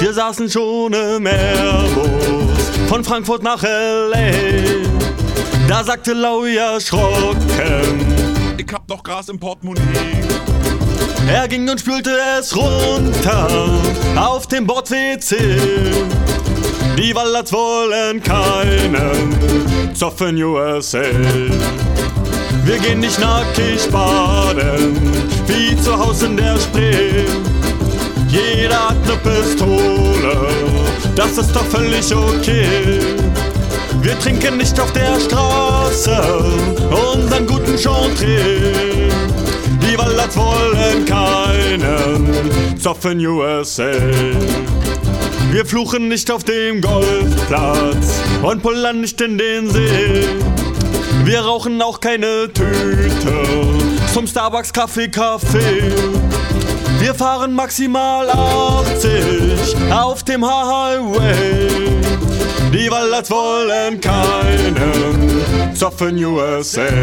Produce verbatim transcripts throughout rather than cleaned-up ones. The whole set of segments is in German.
Wir saßen schon im Airbus von Frankfurt nach L A. Da sagte Louis erschrocken: Ich hab noch Gras im Portemonnaie. Er ging und spülte es runter auf dem Bord-W C. Die Wallerts wollen keinen Zoff in U S A. Wir gehen nicht nackig baden, wie zu Hause in der Spree. Jeder hat ne Pistole, das ist doch völlig okay. Wir trinken nicht auf der Straße unseren guten Chantre. Die Wallerts wollen keinen Zoff in U S A. Wir fluchen nicht auf dem Golfplatz und pullern nicht in den See. Wir rauchen auch keine Tüte zum Starbucks Kaffee Kaffee. Wir fahren maximal achtzig auf dem Highway. Die Wallerts wollen keinen Zoff in U S A.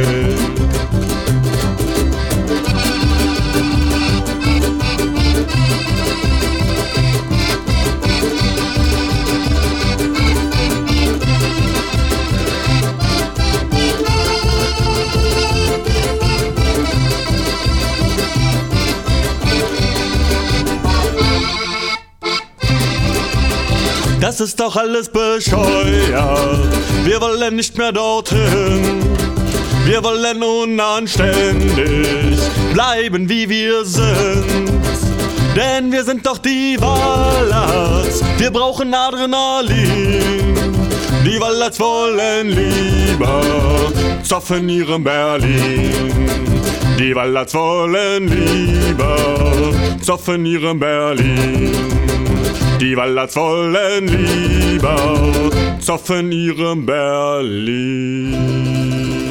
Das ist doch alles bescheuert. Wir wollen nicht mehr dorthin. Wir wollen unanständig bleiben, wie wir sind. Denn wir sind doch die Wallerts. Wir brauchen Adrenalin. Die Wallerts wollen lieber Zoff in ihrem Berlin. Die Wallerts wollen lieber Zoff in ihrem Berlin. Die Wallerts wollen lieber Zoff in ihrem Berlin.